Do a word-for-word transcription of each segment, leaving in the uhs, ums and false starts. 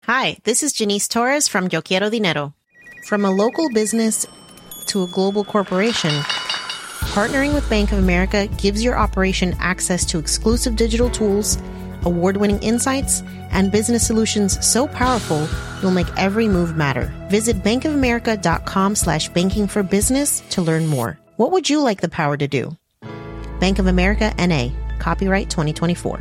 Hi, this is Janice Torres from Yo Quiero Dinero. From a local business to a global corporation, partnering with Bank of America gives your operation access to exclusive digital tools, award-winning insights, and business solutions so powerful you'll make every move matter. Visit bankofamerica.com slash banking for business to learn more. What would you like the power to do? Bank of America, N A. Copyright twenty twenty-four.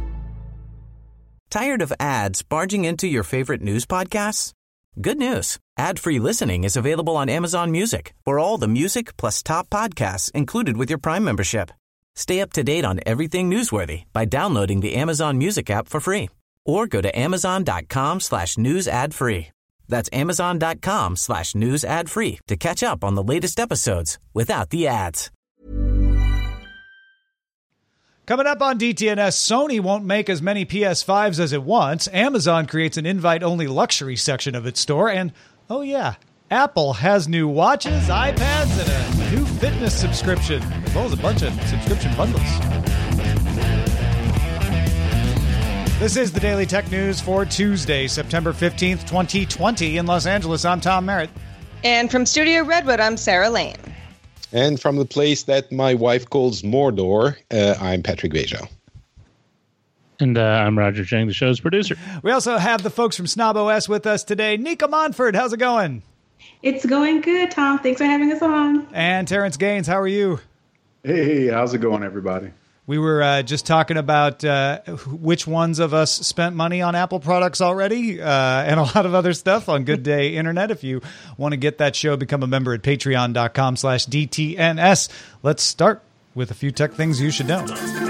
Tired of ads barging into your favorite news podcasts? Good news. Ad-free listening is available on Amazon Music for all the music plus top podcasts included with your Prime membership. Stay up to date on everything newsworthy by downloading the Amazon Music app for free or go to amazon.com slash news ad free. That's amazon.com slash news ad free to catch up on the latest episodes without the ads. Coming up on D T N S, Sony won't make as many P S fives as it wants. Amazon creates an invite-only luxury section of its store. And, oh yeah, Apple has new watches, iPads, and a new fitness subscription, as well as a bunch of subscription bundles. This is the Daily Tech News for Tuesday, September fifteenth, twenty twenty. In Los Angeles, I'm Tom Merritt. And from Studio Redwood, I'm Sarah Lane. And from the place that my wife calls Mordor, uh, I'm Patrick Bejo. And uh, I'm Roger Chang, the show's producer. We also have the folks from Snob O S with us today. Nika Monford, how's it going? It's going good, Tom. Thanks for having us on. And Terrence Gaines, how are you? Hey, how's it going, everybody? We were uh, just talking about uh, which ones of us spent money on Apple products already uh, and a lot of other stuff on Good Day Internet. If you want to get that show, become a member at patreon.com slash DTNS. Let's start with a few tech things you should know.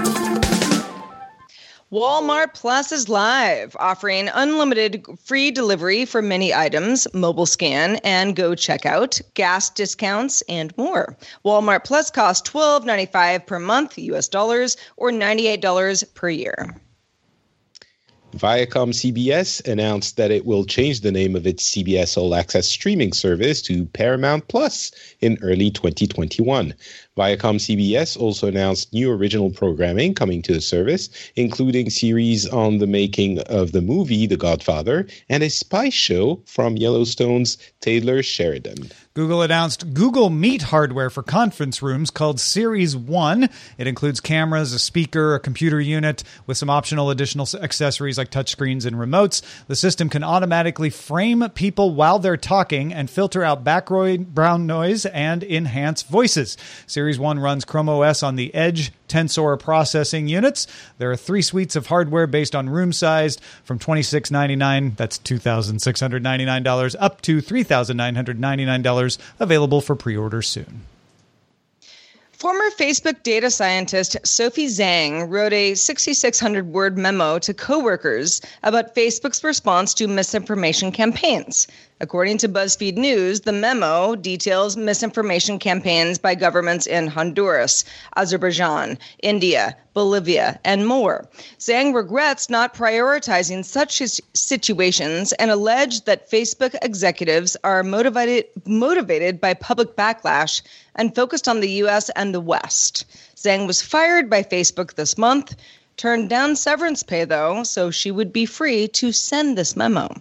Walmart Plus is live, offering unlimited free delivery for many items, mobile scan and go checkout, gas discounts, and more. Walmart Plus costs twelve ninety-five per month, U S dollars, or ninety-eight dollars per year. Viacom C B S announced that it will change the name of its C B S All Access streaming service to Paramount Plus in early twenty twenty-one. Viacom C B S also announced new original programming coming to the service, including series on the making of the movie The Godfather and a spy show from Yellowstone's Taylor Sheridan. Google announced Google Meet hardware for conference rooms called Series one. It includes cameras, a speaker, a computer unit, with some optional additional accessories like touchscreens and remotes. The system can automatically frame people while they're talking and filter out background noise and enhance voices. Series one runs Chrome O S on the Edge Tensor processing units. There are three suites of hardware based on room size from twenty-six ninety-nine dollars, that's two thousand six hundred ninety-nine dollars, up to three thousand nine hundred ninety-nine dollars, available for pre-order soon. Former Facebook data scientist Sophie Zhang wrote a sixty-six hundred word memo to coworkers about Facebook's response to misinformation campaigns. According to BuzzFeed News, the memo details misinformation campaigns by governments in Honduras, Azerbaijan, India, Bolivia, and more. Zhang regrets not prioritizing such situations and alleged that Facebook executives are motivated motivated by public backlash and focused on the U S and the West. Zhang was fired by Facebook this month, turned down severance pay, though, so she would be free to send this memo.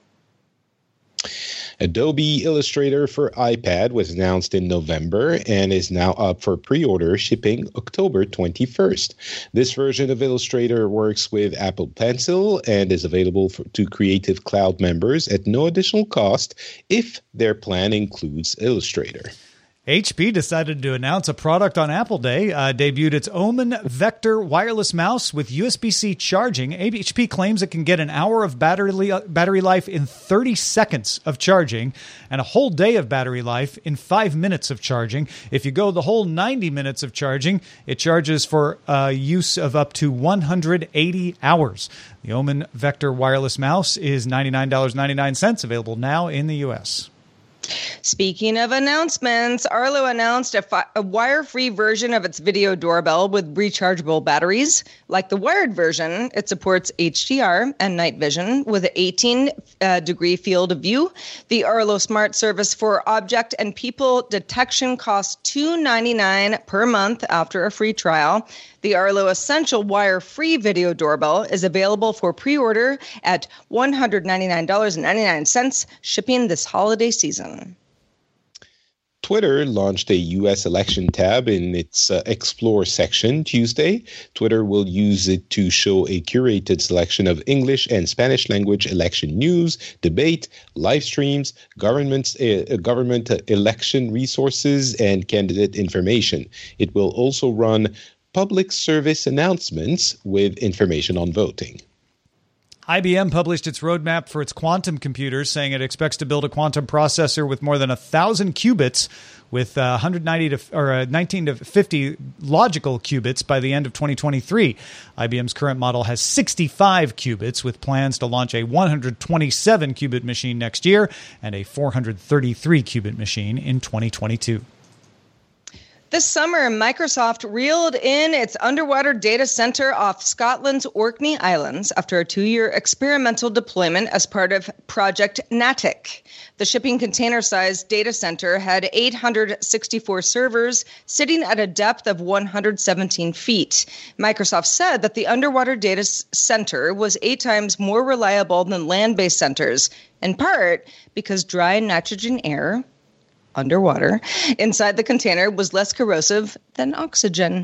Adobe Illustrator for iPad was announced in November and is now up for pre-order, shipping October twenty-first. This version of Illustrator works with Apple Pencil and is available for, to Creative Cloud members at no additional cost if their plan includes Illustrator. H P decided to announce a product on Apple Day, uh, debuted its Omen Vector wireless mouse with U S B-C charging. H P claims it can get an hour of battery li- battery life in thirty seconds of charging and a whole day of battery life in five minutes of charging. If you go the whole ninety minutes of charging, it charges for uh, use of up to one hundred eighty hours. The Omen Vector wireless mouse is ninety-nine ninety-nine, available now in the U S. Speaking of announcements, Arlo announced a, fi- a wire-free version of its video doorbell with rechargeable batteries. Like the wired version, it supports H D R and night vision with an eighteen degree field of view. The Arlo Smart Service for Object and People Detection costs two dollars and ninety-nine cents per month after a free trial. The Arlo Essential wire-free video doorbell is available for pre-order at one hundred ninety-nine dollars and ninety-nine cents, shipping this holiday season. Twitter launched a U S election tab in its uh, Explore section Tuesday. Twitter will use it to show a curated selection of English and Spanish language election news, debate, live streams, government, uh, government uh, election resources, and candidate information. It will also run public service announcements with information on voting. I B M published its roadmap for its quantum computers, saying it expects to build a quantum processor with more than one thousand qubits with uh, one hundred ninety to or uh, nineteen to fifty logical qubits by the end of twenty twenty-three. I B M's current model has sixty-five qubits, with plans to launch a one hundred twenty-seven qubit machine next year and a four hundred thirty-three qubit machine in twenty twenty-two. This summer, Microsoft reeled in its underwater data center off Scotland's Orkney Islands after a two-year experimental deployment as part of Project Natick. The shipping container-sized data center had eight hundred sixty-four servers sitting at a depth of one hundred seventeen feet. Microsoft said that the underwater data center was eight times more reliable than land-based centers, in part because dry nitrogen air underwater inside the container was less corrosive than oxygen.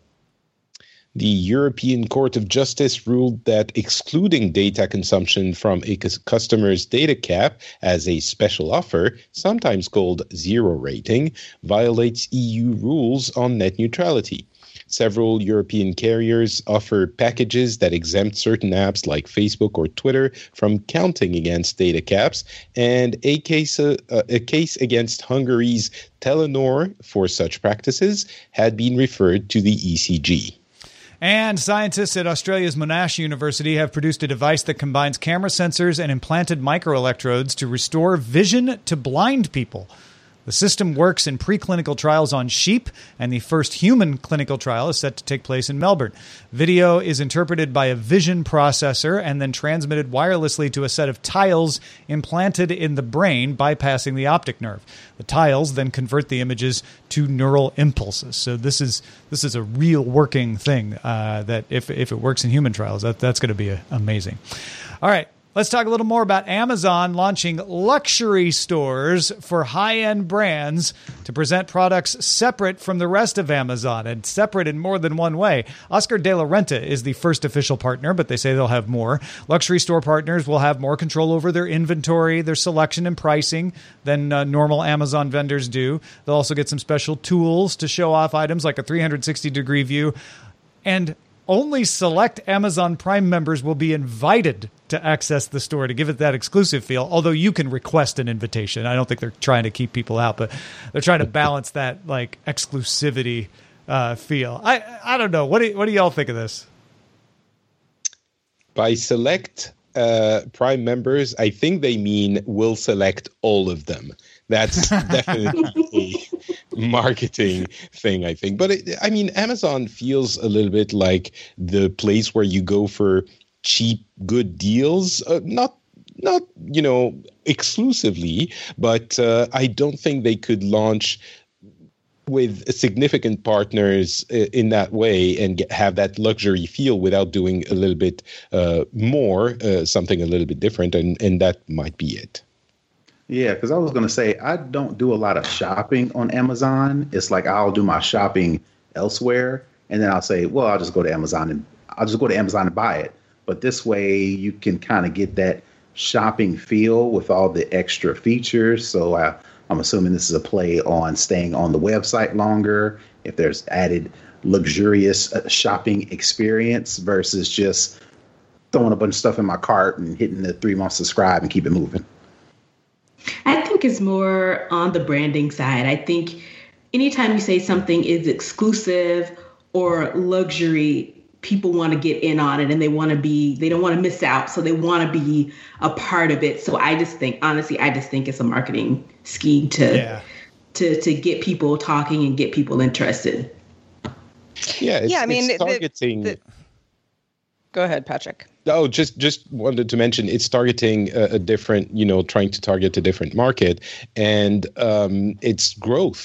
The European Court of Justice ruled that excluding data consumption from a customer's data cap as a special offer, sometimes called zero rating, violates E U rules on net neutrality. Several European carriers offer packages that exempt certain apps like Facebook or Twitter from counting against data caps, and a case, uh, a case against Hungary's Telenor for such practices had been referred to the E C G. And scientists at Australia's Monash University have produced a device that combines camera sensors and implanted microelectrodes to restore vision to blind people. The system works in preclinical trials on sheep, and the first human clinical trial is set to take place in Melbourne. Video is interpreted by a vision processor and then transmitted wirelessly to a set of tiles implanted in the brain, bypassing the optic nerve. The tiles then convert the images to neural impulses. So this is this is a real working thing uh, that if if it works in human trials, that, that's going to be a, amazing. All right. Let's talk a little more about Amazon launching luxury stores for high-end brands to present products separate from the rest of Amazon and separate in more than one way. Oscar de la Renta is the first official partner, but they say they'll have more. Luxury store partners will have more control over their inventory, their selection and pricing than uh, normal Amazon vendors do. They'll also get some special tools to show off items like a three hundred sixty degree view. And only select Amazon Prime members will be invited to access the store to give it that exclusive feel, although you can request an invitation. I don't think they're trying to keep people out, but they're trying to balance that like exclusivity uh, feel. I I don't know. What do, what do y'all think of this? By select uh, Prime members, I think they mean we'll select all of them. That's definitely a marketing thing, I think. But, it, I mean, Amazon feels a little bit like the place where you go for cheap, good deals. Uh, not, not you know, exclusively, but uh, I don't think they could launch with significant partners in that way and get, have that luxury feel without doing a little bit uh, more, uh, something a little bit different. And, and that might be it. Yeah, because I was going to say, I don't do a lot of shopping on Amazon. It's like I'll do my shopping elsewhere, and then I'll say, well, I'll just go to Amazon and I'll just go to Amazon and buy it. But this way you can kind of get that shopping feel with all the extra features. So I, I'm assuming this is a play on staying on the website longer, if there's added luxurious uh, shopping experience versus just throwing a bunch of stuff in my cart and hitting the three month subscribe and keep it moving. I think it's more on the branding side. I think anytime you say something is exclusive or luxury, people want to get in on it and they want to be, they don't want to miss out. So they want to be a part of it. So I just think, honestly, I just think it's a marketing scheme to, yeah. to, to get people talking and get people interested. Yeah. It's, yeah. I mean, it's targeting. The, the, go ahead, Patrick. Oh, just just wanted to mention it's targeting a, a different, you know, trying to target a different market, and um, it's growth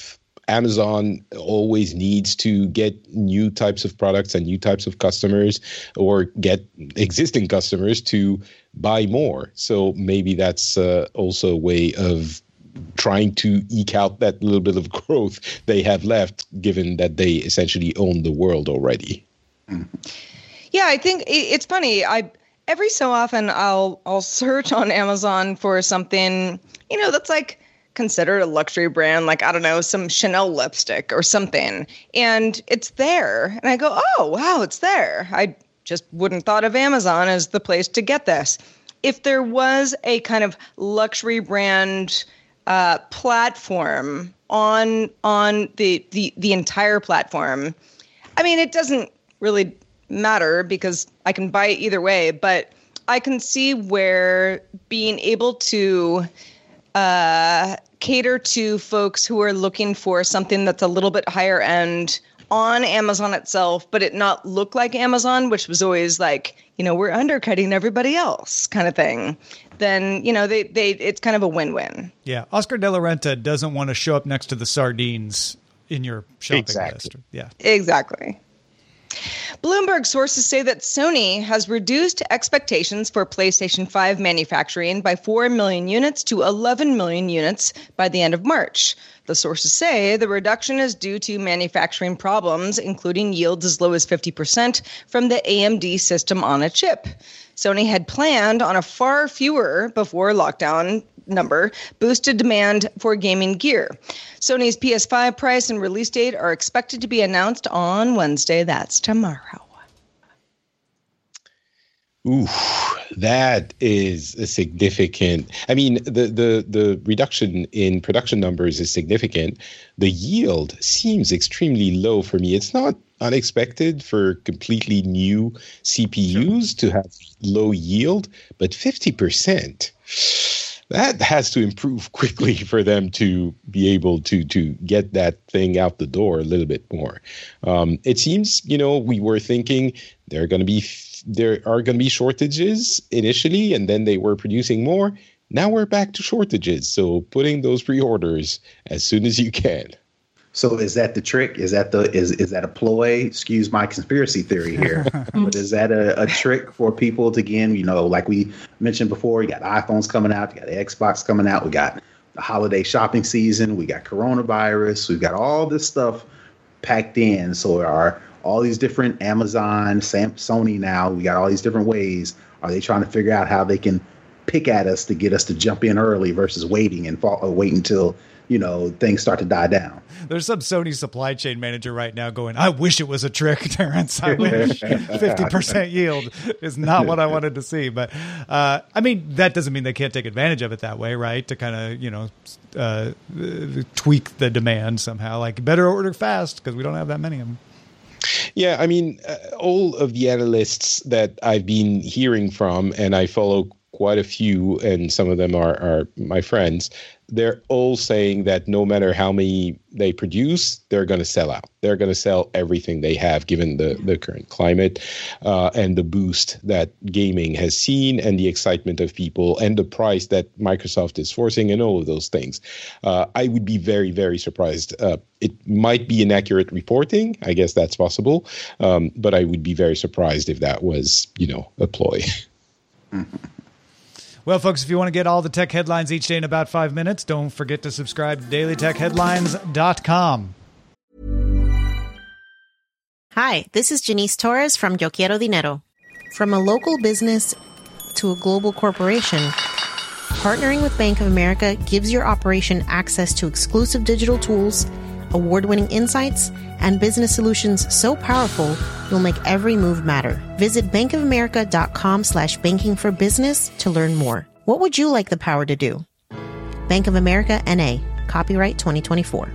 Amazon always needs to get new types of products and new types of customers, or get existing customers to buy more. So maybe that's uh, also a way of trying to eke out that little bit of growth they have left, given that they essentially own the world already. Yeah, I think it's funny. I every so often I'll I'll search on Amazon for something, you know, that's like considered a luxury brand, like, I don't know, some Chanel lipstick or something, and it's there. And I go, oh, wow, it's there. I just wouldn't thought of Amazon as the place to get this. If there was a kind of luxury brand uh, platform on on the, the the entire platform, I mean, it doesn't really matter because I can buy it either way, but I can see where being able to uh, cater to folks who are looking for something that's a little bit higher end on Amazon itself, but it not look like Amazon, which was always like, you know, we're undercutting everybody else kind of thing. Then, you know, they, they it's kind of a win-win. Yeah. Oscar de la Renta doesn't want to show up next to the sardines in your shopping Exactly. list. Yeah. Exactly. Bloomberg sources say that Sony has reduced expectations for PlayStation five manufacturing by four million units to eleven million units by the end of March. The sources say the reduction is due to manufacturing problems, including yields as low as fifty percent from the A M D system on a chip. Sony had planned on a far fewer before lockdown number boosted demand for gaming gear. Sony's P S five price and release date are expected to be announced on Wednesday. That's tomorrow. Ooh, that is a significant. I mean, the, the, the reduction in production numbers is significant. The yield seems extremely low for me. It's not unexpected for completely new C P Us to have low yield, but fifty percent. That has to improve quickly for them to be able to to get that thing out the door a little bit more. Um, it seems, you know, we were thinking there are going to be there are going to be shortages initially, and then they were producing more. Now we're back to shortages. So putting those pre-orders as soon as you can. So is that the trick? Is that the is is that a ploy? Excuse my conspiracy theory here, but is that a, a trick for people to, again, you know, like we mentioned before, you got iPhones coming out, you got Xbox coming out, we got the holiday shopping season, we got coronavirus, we've got all this stuff packed in. So are all these different Amazon, Sam, Sony now, we got all these different ways. Are they trying to figure out how they can pick at us to get us to jump in early versus waiting and fall, or wait until, you know, things start to die down? There's some Sony supply chain manager right now going, I wish it was a trick, Terrence. I wish fifty percent yield is not what I wanted to see. But, uh, I mean, that doesn't mean they can't take advantage of it that way, right? To kind of, you know, uh, tweak the demand somehow. Like, better order fast because we don't have that many of them. Yeah, I mean, uh, all of the analysts that I've been hearing from, and I follow quite a few, and some of them are, are my friends, they're all saying that no matter how many they produce, they're going to sell out. They're going to sell everything they have, given the, the current climate uh, and the boost that gaming has seen and the excitement of people and the price that Microsoft is forcing and all of those things. Uh, I would be very, very surprised. Uh, it might be inaccurate reporting. I guess that's possible. Um, but I would be very surprised if that was, you know, a ploy. Mm-hmm. Well, folks, if you want to get all the tech headlines each day in about five minutes, don't forget to subscribe to daily tech headlines dot com. Hi, this is Janice Torres from Yo Quiero Dinero. From a local business to a global corporation, partnering with Bank of America gives your operation access to exclusive digital tools, award-winning insights, and business solutions so powerful, you'll make every move matter. Visit bankofamerica.com slash banking for business to learn more. What would you like the power to do? Bank of America, N A. Copyright twenty twenty-four.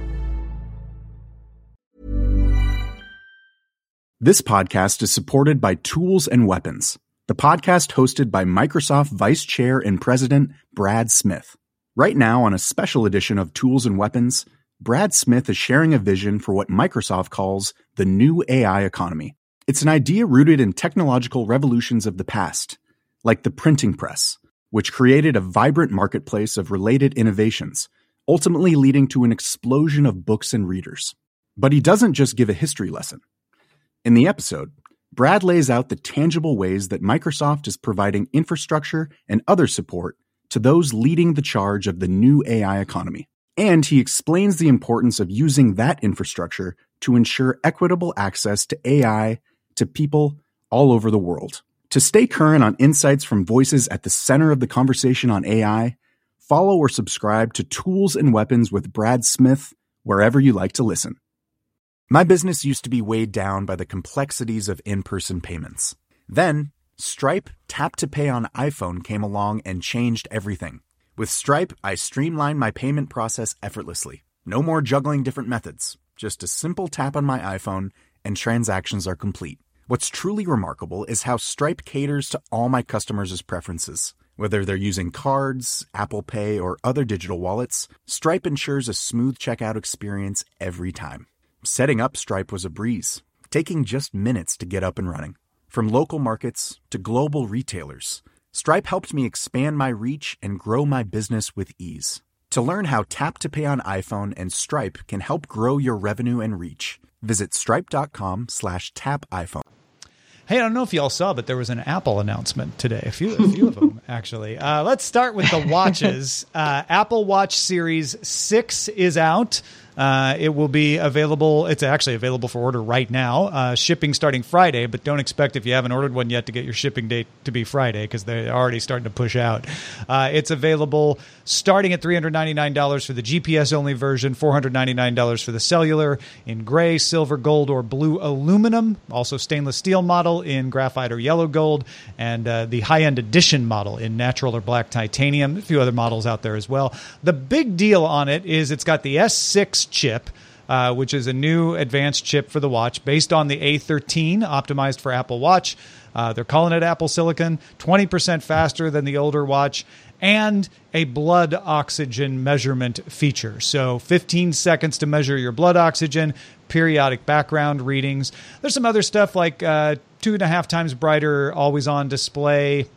This podcast is supported by Tools and Weapons, the podcast hosted by Microsoft Vice Chair and President Brad Smith. Right now, on a special edition of Tools and Weapons, Brad Smith is sharing a vision for what Microsoft calls the new A I economy. It's an idea rooted in technological revolutions of the past, like the printing press, which created a vibrant marketplace of related innovations, ultimately leading to an explosion of books and readers. But he doesn't just give a history lesson. In the episode, Brad lays out the tangible ways that Microsoft is providing infrastructure and other support to those leading the charge of the new A I economy. And he explains the importance of using that infrastructure to ensure equitable access to A I to people all over the world. To stay current on insights from voices at the center of the conversation on A I, follow or subscribe to Tools and Weapons with Brad Smith wherever you like to listen. My business used to be weighed down by the complexities of in-person payments. Then, Stripe Tap to Pay on iPhone came along and changed everything. With Stripe, I streamlined my payment process effortlessly. No more juggling different methods. Just a simple tap on my iPhone and transactions are complete. What's truly remarkable is how Stripe caters to all my customers' preferences. Whether they're using cards, Apple Pay, or other digital wallets, Stripe ensures a smooth checkout experience every time. Setting up Stripe was a breeze, taking just minutes to get up and running. From local markets to global retailers, Stripe helped me expand my reach and grow my business with ease. To learn how Tap to Pay on iPhone and Stripe can help grow your revenue and reach, visit stripe.com slash tap iPhone. Hey, I don't know if y'all saw, but there was an Apple announcement today. A few, a few of them, actually. Uh, let's start with the watches. Uh, Apple Watch Series six is out. Uh, it will be available. It's actually available for order right now. Uh, shipping starting Friday, but don't expect if you haven't ordered one yet to get your shipping date to be Friday because they're already starting to push out. Uh, it's available starting at three hundred ninety-nine dollars for the G P S-only version, four hundred ninety-nine dollars for the cellular, in gray, silver, gold, or blue aluminum. Also stainless steel model in graphite or yellow gold, and uh, the high-end edition model in natural or black titanium. A few other models out there as well. The big deal on it is it's got the S six chip, uh, which is a new advanced chip for the watch based on the A thirteen, optimized for Apple Watch. Uh, they're calling it Apple Silicon, twenty percent faster than the older watch, and a blood oxygen measurement feature. So fifteen seconds to measure your blood oxygen, periodic background readings. There's some other stuff like uh, two and a half times brighter always-on display,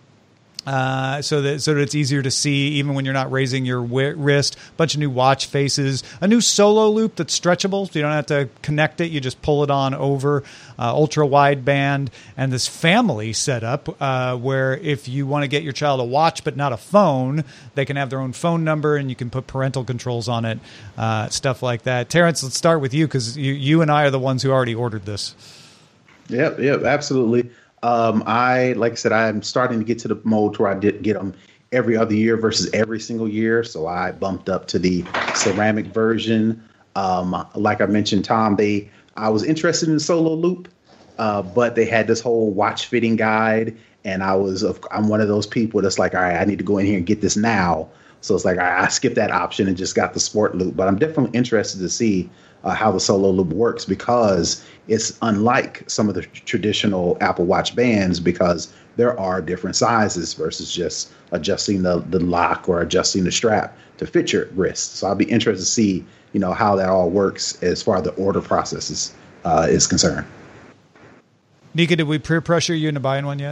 Uh, so that so that it's easier to see even when you're not raising your wi- wrist. A bunch of new watch faces, a new solo loop that's stretchable, so you don't have to connect it. You just pull it on over. Uh, ultra wideband, and this family setup uh, where if you want to get your child a watch but not a phone, they can have their own phone number and you can put parental controls on it, uh, stuff like that. Terrence, let's start with you because you you and I are the ones who already ordered this. Yep, yep, absolutely. Um, I, like I said, I'm starting to get to the mode where I did get them every other year versus every single year. So I bumped up to the ceramic version. Um, like I mentioned, Tom, they, I was interested in the solo loop, uh, but they had this whole watch fitting guide. And I was, I'm one of those people that's like, all right, I need to go in here and get this now. So it's like, I, I skipped that option and just got the sport loop, but I'm definitely interested to see Uh, how the solo loop works because it's unlike some of the traditional Apple Watch bands because there are different sizes versus just adjusting the, the lock or adjusting the strap to fit your wrist. So I'll be interested to see, you know, how that all works as far as the order process is, uh, is concerned. Nika, did we peer pressure you into buying one yet?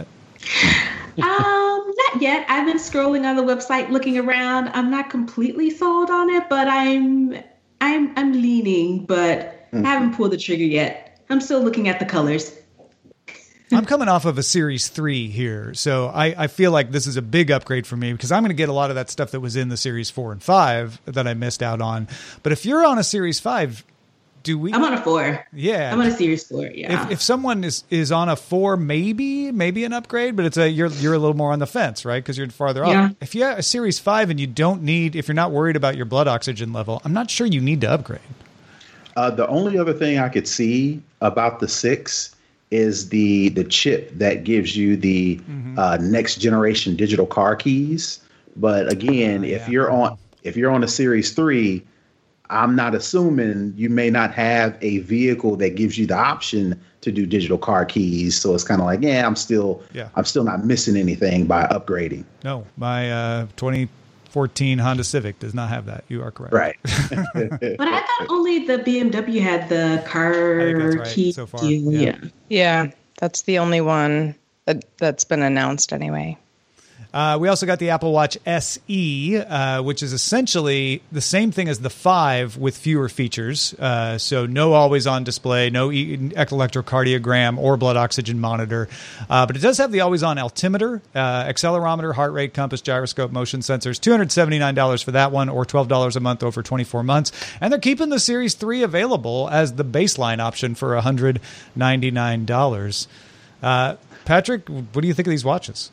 um, not yet. I've been scrolling on the website, looking around. I'm not completely sold on it, but I'm I'm I'm leaning, but mm. I haven't pulled the trigger yet. I'm still looking at the colors. I'm coming off of a Series three here, so I, I feel like this is a big upgrade for me because I'm going to get a lot of that stuff that was in the Series four and five that I missed out on. But if you're on a Series five, do we... I'm on a four. Yeah. I'm on a Series four, yeah. If, if someone is, is on a four, maybe maybe an upgrade, but it's a you're you're a little more on the fence, right? Because you're farther yeah. up. If you have a Series five and you don't need, if you're not worried about your blood oxygen level, I'm not sure you need to upgrade. Uh, the only other thing I could see about the six is the the chip that gives you the mm-hmm. uh, next generation digital car keys. But again, uh, yeah. if you're on if you're on a Series three, I'm not assuming you may not have a vehicle that gives you the option to do digital car keys. So it's kind of like, yeah, I'm still yeah. I'm still not missing anything by upgrading. No, my uh, twenty fourteen Honda Civic does not have that. You are correct. Right. But I thought only the B M W had the car right, key. So far. Yeah. yeah. Yeah. That's the only one that, that's been announced anyway. Uh, we also got the Apple Watch S E, uh, which is essentially the same thing as the five with fewer features. Uh, so no always-on display, no e- electrocardiogram or blood oxygen monitor. Uh, but it does have the always-on altimeter, uh, accelerometer, heart rate, compass, gyroscope, motion sensors. two hundred seventy-nine dollars for that one, or twelve dollars a month over twenty-four months. And they're keeping the Series three available as the baseline option for one hundred ninety-nine dollars. Uh, Patrick, what do you think of these watches?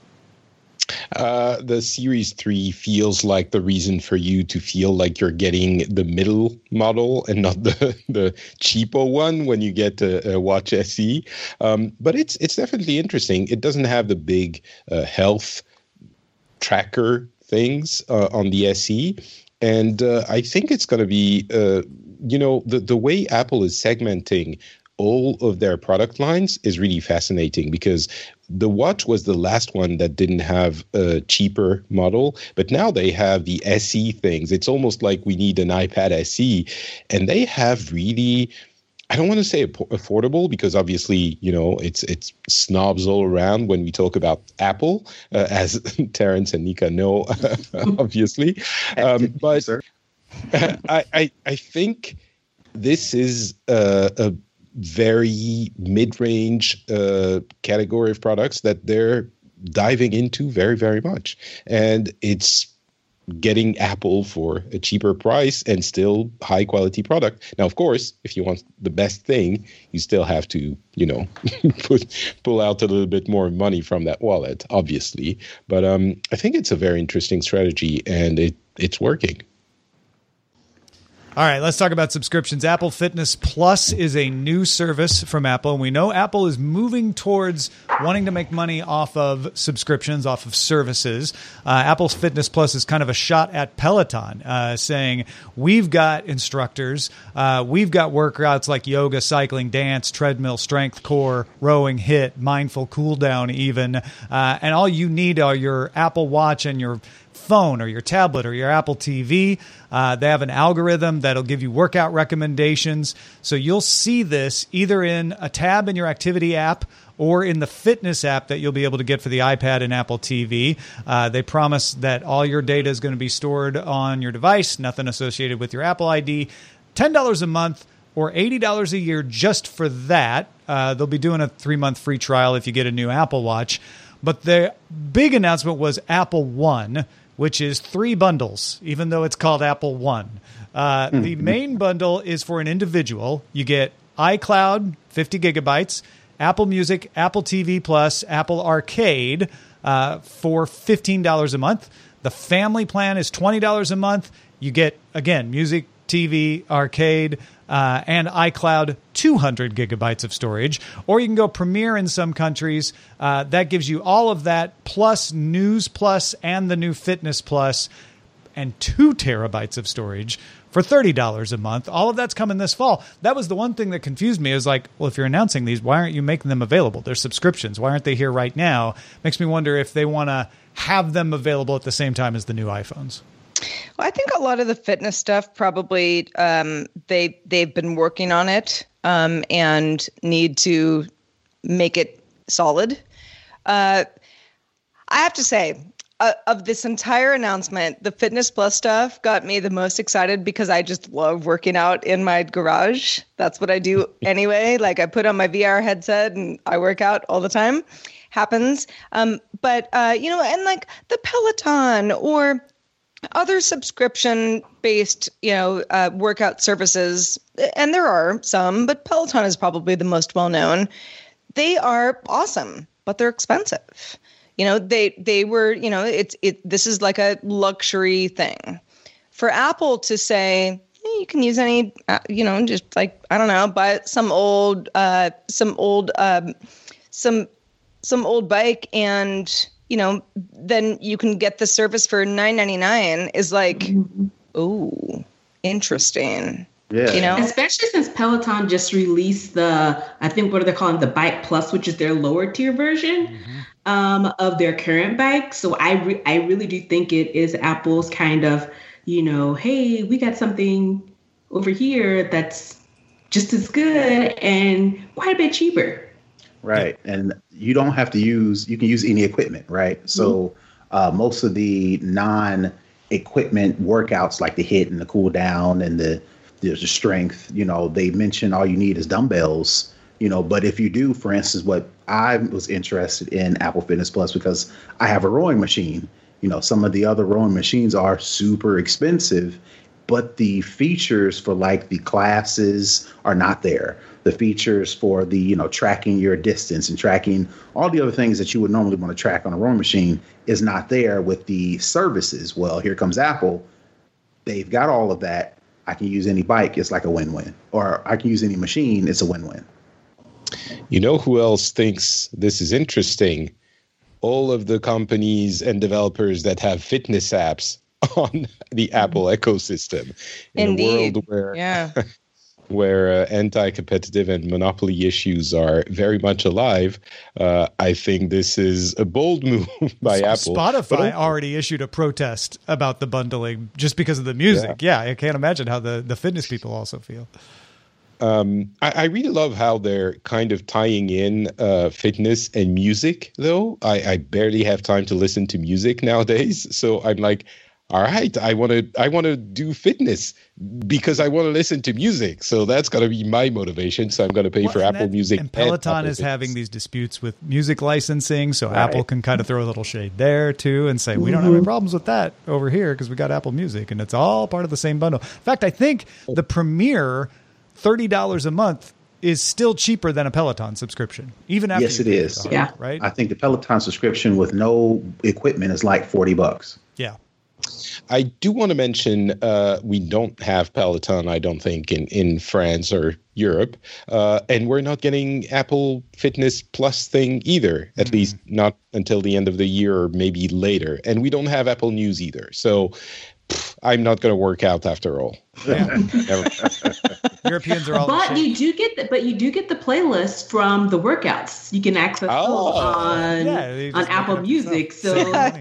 Uh, the Series three feels like the reason for you to feel like you're getting the middle model and not the, the cheapo one when you get a, a Watch S E. Um, but it's it's definitely interesting. It doesn't have the big uh, health tracker things uh, on the S E. And uh, I think it's going to be, uh, you know, the, the way Apple is segmenting all of their product lines is really fascinating, because the watch was the last one that didn't have a cheaper model, but now they have the S E things. It's almost like we need an iPad S E, and they have really, I don't want to say affordable, because obviously, you know, it's it's snobs all around when we talk about Apple, uh, as Terrence and Nika know, obviously. Um, but I, I I think this is uh, a very mid-range uh, category of products that they're diving into very, very much. And it's getting Apple for a cheaper price and still high-quality product. Now, of course, if you want the best thing, you still have to, you know, put, pull out a little bit more money from that wallet, obviously. But um, I think it's a very interesting strategy, and it it's working. All right, let's talk about subscriptions. Apple Fitness Plus is a new service from Apple, and we know Apple is moving towards wanting to make money off of subscriptions, off of services. Uh, Apple's Fitness Plus is kind of a shot at Peloton, uh, saying we've got instructors, uh, we've got workouts like yoga, cycling, dance, treadmill, strength, core, rowing, HIIT, mindful cool down even, uh, and all you need are your Apple Watch and your phone or your tablet or your Apple T V. Uh, they have an algorithm that'll give you workout recommendations. So you'll see this either in a tab in your activity app or in the fitness app that you'll be able to get for the iPad and Apple T V. Uh, they promise that all your data is going to be stored on your device, nothing associated with your Apple I D. ten dollars a month or eighty dollars a year just for that. Uh, they'll be doing a three-month free trial if you get a new Apple Watch. But the big announcement was Apple One, which is three bundles, even though it's called Apple One. Uh, mm-hmm. The main bundle is for an individual. You get iCloud, fifty gigabytes, Apple Music, Apple T V Plus, Apple Arcade uh, for fifteen dollars a month. The family plan is twenty dollars a month. You get, again, music, T V, arcade, uh, and iCloud, two hundred gigabytes of storage. Or you can go Premier in some countries. Uh, that gives you all of that, plus News Plus and the new Fitness Plus, and two terabytes of storage for thirty dollars a month. All of that's coming this fall. That was the one thing that confused me, is like, well, if you're announcing these, why aren't you making them available? They're subscriptions. Why aren't they here right now? Makes me wonder if they want to have them available at the same time as the new iPhones. Well, I think a lot of the fitness stuff probably um, they they've been working on it um, and need to make it solid. Uh, I have to say, uh, of this entire announcement, the Fitness Plus stuff got me the most excited because I just love working out in my garage. That's what I do anyway. Like, I put on my V R headset and I work out all the time. Happens. Um, but, uh, you know, and like the Peloton or other subscription-based, you know, uh, workout services, and there are some, but Peloton is probably the most well-known. They are awesome, but they're expensive. You know, they they were, you know, it's it. This is like a luxury thing. For Apple to say, eh, you can use any, uh, you know, just like, I don't know, buy some old, uh, some old, um, some some old bike and, you know, then you can get the service for nine ninety-nine is like, mm-hmm. Oh, interesting. Yeah. You know, especially since Peloton just released the, I think what are they calling the Bike Plus, which is their lower tier version mm-hmm. um, of their current bike. So I re- I really do think it is Apple's kind of, you know, hey, we got something over here that's just as good and quite a bit cheaper. Right. And you don't have to use, you can use any equipment, right? So Uh, most of the non-equipment workouts, like the hit and the cool down and the there's the strength, you know, they mention all you need is dumbbells, you know, but if you do, for instance, what I was interested in Apple Fitness Plus because I have a rowing machine. You know, some of the other rowing machines are super expensive, but the features for like the classes are not there. The features for the, you know, tracking your distance and tracking all the other things that you would normally want to track on a rowing machine is not there with the services. Well, here comes Apple. They've got all of that. I can use any bike. It's like a win-win. Or I can use any machine. It's a win-win. You know who else thinks this is interesting? All of the companies and developers that have fitness apps on the Apple ecosystem. In Indeed. a world where, yeah. where uh, anti-competitive and monopoly issues are very much alive, uh, I think this is a bold move by so Apple. Spotify But already issued a protest about the bundling just because of the music. Yeah, yeah I can't imagine how the, the fitness people also feel. Um, I, I really love how they're kind of tying in uh, fitness and music, though. I, I barely have time to listen to music nowadays. So I'm like, all right, I want to I want to do fitness because I want to listen to music. So that's going to be my motivation. So I'm going to pay well, for Apple that, Music. And Peloton and is Fitness. having these disputes with music licensing. So right. Apple can kind of throw a little shade there, too, and say, we don't have any problems with that over here because we got Apple Music. And it's all part of the same bundle. In fact, I think the Premier thirty dollars a month is still cheaper than a Peloton subscription, even after. Yes, it is. Peloton, yeah. Right. I think the Peloton subscription with no equipment is like forty bucks. Yeah. I do want to mention uh, we don't have Peloton, I don't think, in, in France or Europe. Uh, and we're not getting Apple Fitness Plus thing either, at mm-hmm. least not until the end of the year or maybe later. And we don't have Apple News either. So pff, I'm not going to work out after all. Yeah. Europeans are all. But you do get the, but you do get the playlist from the workouts. You can access oh. those on yeah, on Apple Music. So okay,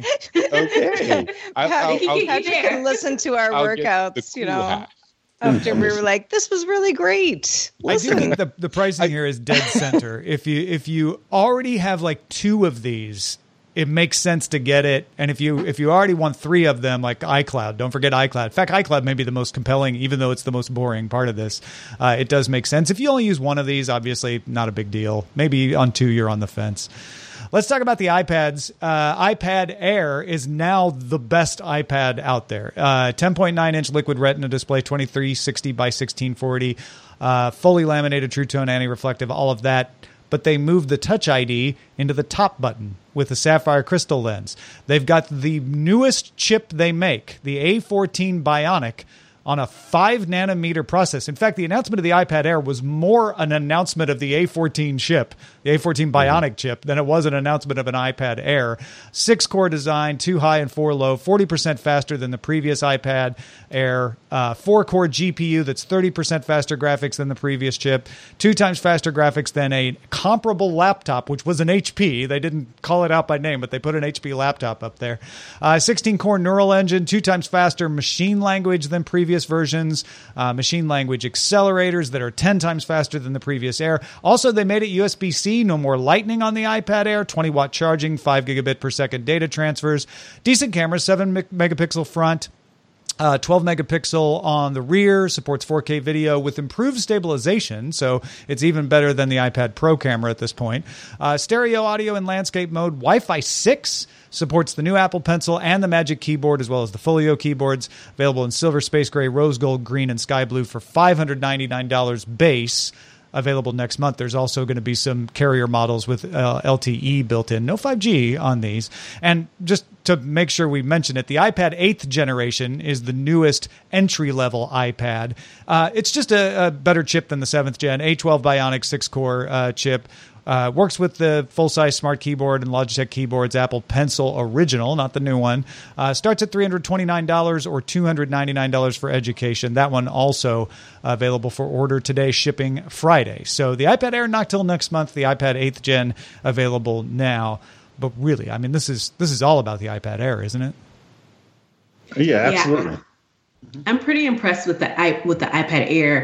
I, I'll, you I'll, can, you can listen to our I'll workouts. cool You know, hat. after we were like, this was really great. Listen. I do think the the pricing here is dead center. If you if you already have like two of these, it makes sense to get it. And if you if you already want three of them, like iCloud, don't forget iCloud. In fact, iCloud may be the most compelling, even though it's the most boring part of this. Uh, it does make sense. If you only use one of these, obviously not a big deal. Maybe on two, you're on the fence. Let's talk about the iPads. Uh, iPad Air is now the best iPad out there. Uh, ten point nine inch liquid retina display, twenty-three sixty by sixteen forty, uh, fully laminated True Tone anti-reflective, all of that. But they moved the Touch I D into the top button with a sapphire crystal lens. They've got the newest chip they make, the A fourteen Bionic, on a five nanometer process. In fact, the announcement of the iPad Air was more an announcement of the A fourteen chip, the A fourteen Bionic mm-hmm. chip, than it was an announcement of an iPad Air. Six core design, two high and four low, forty percent faster than the previous iPad Air. Uh, four core G P U that's thirty percent faster graphics than the previous chip. Two times faster graphics than a comparable laptop, which was an H P. They didn't call it out by name, but they put an H P laptop up there. Uh, sixteen core neural engine, two times faster machine language than previous versions, uh, machine language accelerators that are ten times faster than the previous Air. Also, they made it U S B C, no more Lightning on the iPad Air, twenty watt charging, five gigabit per second data transfers, decent camera, seven megapixel front, Uh, twelve megapixel on the rear, supports four K video with improved stabilization, so it's even better than the iPad Pro camera at this point. Uh, stereo audio in landscape mode, Wi-Fi six, supports the new Apple Pencil and the Magic Keyboard, as well as the Folio keyboards, available in silver, space gray, rose gold, green, and sky blue for five hundred ninety-nine dollars base. Available next month. There's also going to be some carrier models with uh, L T E built in. No five G on these. And just to make sure we mention it, the iPad eighth generation is the newest entry-level iPad. Uh, it's just a, a better chip than the seventh gen. A twelve Bionic six-core uh, chip. Uh, works with the full-size Smart Keyboard and Logitech keyboards, Apple Pencil Original, not the new one. Uh, starts at three hundred twenty-nine dollars or two hundred ninety-nine dollars for education. That one also available for order today, shipping Friday. So the iPad Air not till next month. The iPad eighth gen available now. But really, I mean, this is this is all about the iPad Air, isn't it? Yeah, absolutely. Yeah. I'm pretty impressed with the with the iPad Air.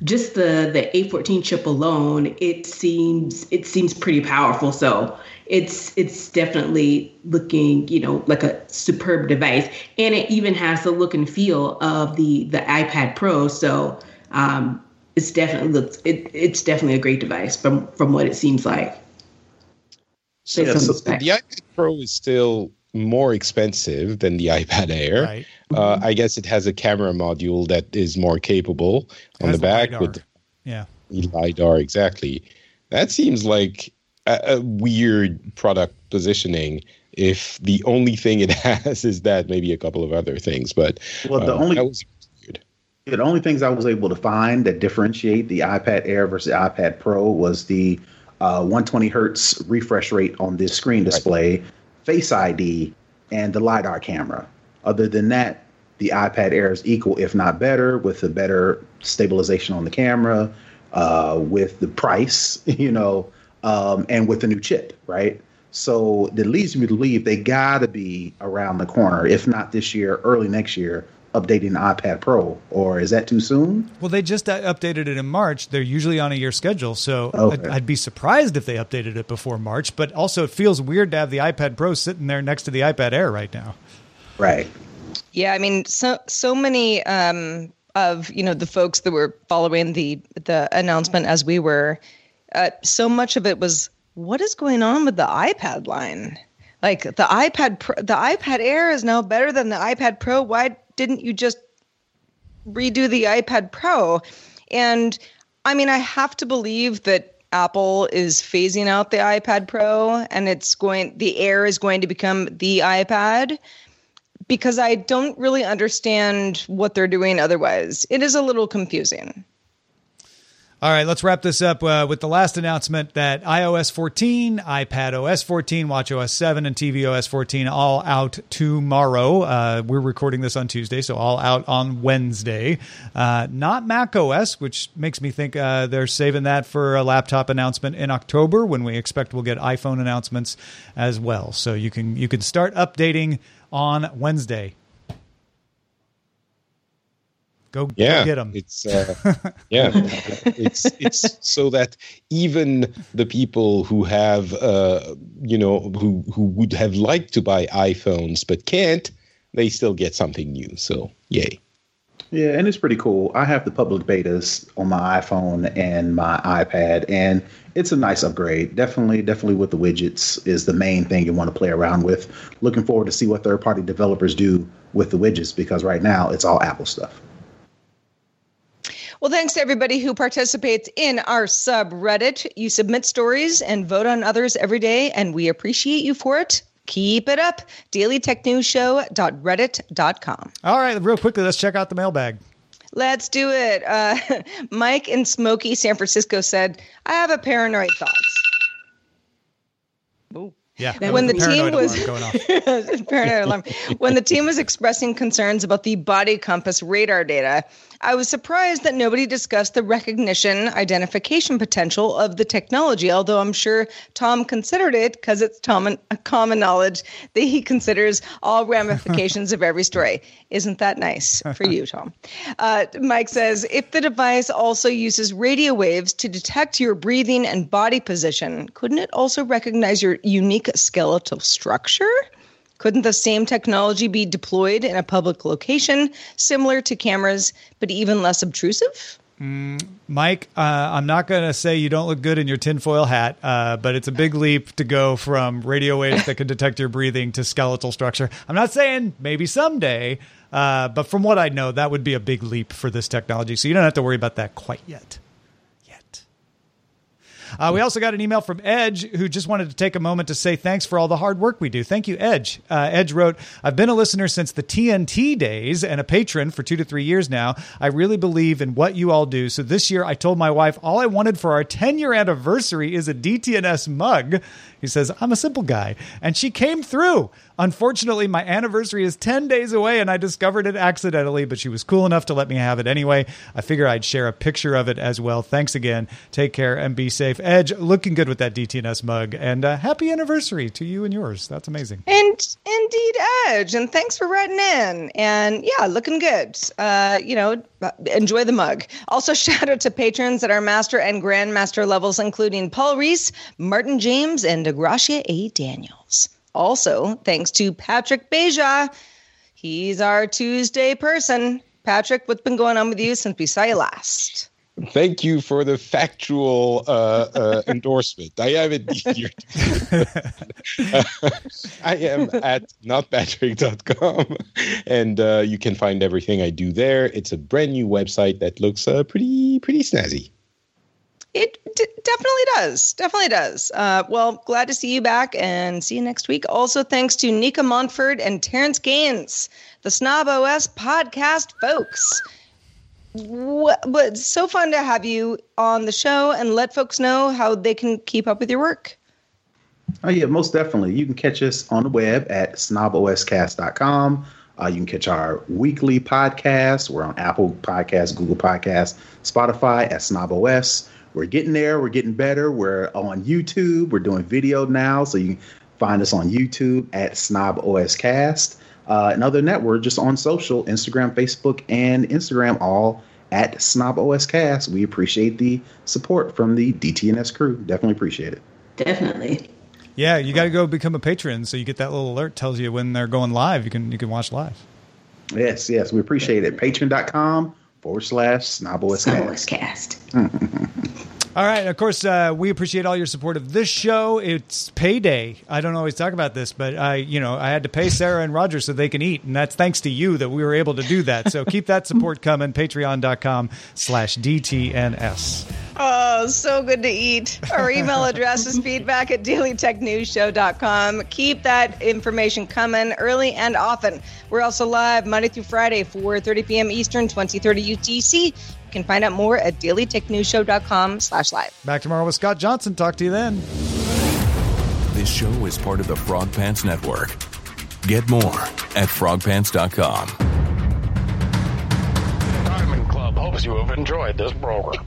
just the the A fourteen chip alone, it seems it seems pretty powerful. So it's it's definitely looking, you know, like a superb device, and it even has the look and feel of the the iPad Pro. So um, it's definitely looks it, it's definitely a great device from from what it seems like. So, yeah, so the iPad Pro is still more expensive than the iPad Air. Right. Uh, I guess it has a camera module that is more capable on the back LiDAR. with yeah LiDAR. Exactly. That seems like a, a weird product positioning if the only thing it has is that, maybe a couple of other things. But well, the uh, only that was weird. Yeah, the only things I was able to find that differentiate the iPad Air versus the iPad Pro was the uh, one hundred twenty hertz refresh rate on this screen display, right, Face I D, and the LiDAR camera. Other than that, the iPad Air is equal, if not better, with the better stabilization on the camera, uh, with the price, you know, um, and with the new chip, right? So that leads me to believe they got to be around the corner, if not this year, early next year, updating the iPad Pro. Or is that too soon? Well, they just uh, updated it in March. They're usually on a year schedule, so Okay. I'd, I'd be surprised if they updated it before March. But also, it feels weird to have the iPad Pro sitting there next to the iPad Air right now. Right. Yeah, I mean, so so many um, of you know the folks that were following the the announcement as we were, uh, so much of it was, what is going on with the iPad line? Like the iPad Pro, the iPad Air is now better than the iPad Pro. Why didn't you just redo the iPad Pro? And I mean, I have to believe that Apple is phasing out the iPad Pro, and it's going, the Air is going to become the iPad, because I don't really understand what they're doing otherwise. It is a little confusing. All right, let's wrap this up uh, with the last announcement that iOS fourteen, iPad O S fourteen, watchOS seven, and tvOS fourteen all out tomorrow. Uh, we're recording this on Tuesday, so all out on Wednesday. Uh, not macOS, which makes me think uh, they're saving that for a laptop announcement in October, when we expect we'll get iPhone announcements as well. So you can you can start updating on Wednesday. Go, yeah, go get them. It's uh, yeah, it's it's so that even the people who have uh, you know who who would have liked to buy iPhones but can't, they still get something new. So yay. Yeah, and it's pretty cool. I have the public betas on my iPhone and my iPad, and it's a nice upgrade. Definitely, definitely with the widgets is the main thing you want to play around with. Looking forward to see what third-party developers do with the widgets, because right now it's all Apple stuff. Well, thanks to everybody who participates in our subreddit. You submit stories and vote on others every day, and we appreciate you for it. Keep it up. daily tech news show dot reddit dot com. All right, real quickly, let's check out the mailbag. Let's do it. Uh, Mike in Smoky, San Francisco said, I have a paranoid thoughts. Ooh. Yeah, when the, the team was going off. paranoid alarm. When the team was expressing concerns about the body compass radar data, I was surprised that nobody discussed the recognition identification potential of the technology, although I'm sure Tom considered it, because it's Tom, common knowledge that he considers all ramifications of every story. Isn't that nice for you, Tom? Uh, Mike says, if the device also uses radio waves to detect your breathing and body position, couldn't it also recognize your unique skeletal structure? Couldn't the same technology be deployed in a public location, similar to cameras, but even less obtrusive? Mm, Mike, uh, I'm not going to say you don't look good in your tinfoil hat, uh, but it's a big leap to go from radio waves that can detect your breathing to skeletal structure. I'm not saying maybe someday, uh, but from what I know, that would be a big leap for this technology. So you don't have to worry about that quite yet. Uh, we also got an email from Edge, who just wanted to take a moment to say thanks for all the hard work we do. Thank you, Edge. Uh, Edge wrote, I've been a listener since the T N T days and a patron for two to three years now. I really believe in what you all do. So this year I told my wife all I wanted for our ten-year anniversary is a D T N S mug. He says, I'm a simple guy. And she came through. Unfortunately, my anniversary is ten days away and I discovered it accidentally, but she was cool enough to let me have it anyway. I figure I'd share a picture of it as well. Thanks again. Take care and be safe. Edge, looking good with that D T N S mug. And uh, happy anniversary to you and yours. That's amazing. And indeed, Edge. And thanks for writing in. And yeah, looking good. Uh, you know, enjoy the mug. Also, shout out to patrons at our master and grandmaster levels, including Paul Reese, Martin James, and DeGracia A. Daniels. Also, thanks to Patrick Beja. He's our Tuesday person. Patrick, what's been going on with you since we saw you last? Thank you for the factual uh, uh, endorsement. I have it here. I am at not patrick dot com, and uh, you can find everything I do there. It's a brand new website that looks uh, pretty pretty snazzy. It d- definitely does. Definitely does. Uh, well, glad to see you back and see you next week. Also, thanks to Nika Montford and Terrence Gaines, the Snob O S podcast folks. What, but it's so fun to have you on the show and let folks know how they can keep up with your work. Oh, yeah, most definitely. You can catch us on the web at snob o s cast dot com. Uh, you can catch our weekly podcast. We're on Apple Podcasts, Google Podcasts, Spotify at Snob O S. We're getting there. We're getting better. We're on YouTube. We're doing video now. So you can find us on YouTube at Snob O S Cast. Uh, and other than that, we're just on social, Instagram, Facebook, and Instagram, all at Snob O S Cast. We appreciate the support from the D T N S crew. Definitely appreciate it. Definitely. Yeah, you got to go become a patron so you get that little alert, tells you when they're going live. You can you can watch live. Yes, yes, we appreciate it. Patreon.com forward slash Snob O S Cast. All right. Of course, uh, we appreciate all your support of this show. It's payday. I don't always talk about this, but I, you know, I had to pay Sarah and Roger so they can eat, and that's thanks to you that we were able to do that. So keep that support coming. Patreon.com slash DTNS. Oh, so good to eat. Our email address is feedback at daily tech news show dot com. Keep that information coming early and often. We're also live Monday through Friday, four thirty p.m. Eastern, twenty thirty U T C. You can find out more at daily tech news show dot com slash live. Back tomorrow with Scott Johnson. Talk to you then. This show is part of the Frog Pants Network. Get more at frog pants dot com. Diamond Club hopes you have enjoyed this program.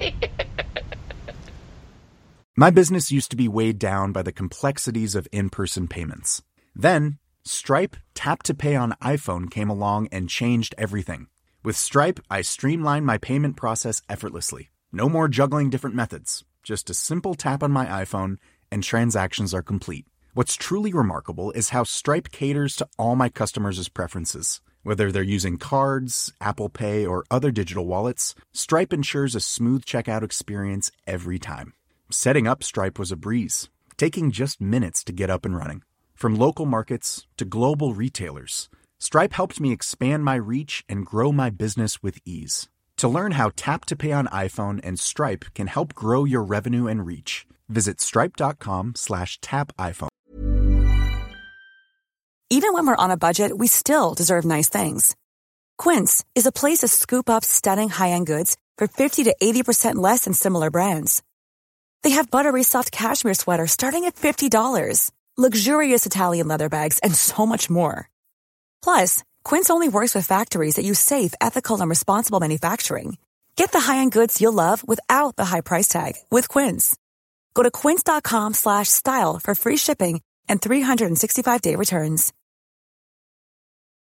My business used to be weighed down by the complexities of in-person payments. Then, Stripe Tap to Pay on iPhone came along and changed everything. With Stripe, I streamlined my payment process effortlessly. No more juggling different methods. Just a simple tap on my iPhone, and transactions are complete. What's truly remarkable is how Stripe caters to all my customers' preferences. Whether they're using cards, Apple Pay, or other digital wallets, Stripe ensures a smooth checkout experience every time. Setting up Stripe was a breeze, taking just minutes to get up and running. From local markets to global retailers, Stripe helped me expand my reach and grow my business with ease. To learn how Tap to Pay on iPhone and Stripe can help grow your revenue and reach, visit stripe.com slash tap iPhone. Even when we're on a budget, we still deserve nice things. Quince is a place to scoop up stunning high-end goods for fifty to eighty percent less than similar brands. They have buttery soft cashmere sweaters starting at fifty dollars, luxurious Italian leather bags, and so much more. Plus, Quince only works with factories that use safe, ethical, and responsible manufacturing. Get the high-end goods you'll love without the high price tag with Quince. Go to quince.com slash style for free shipping and three sixty-five day returns.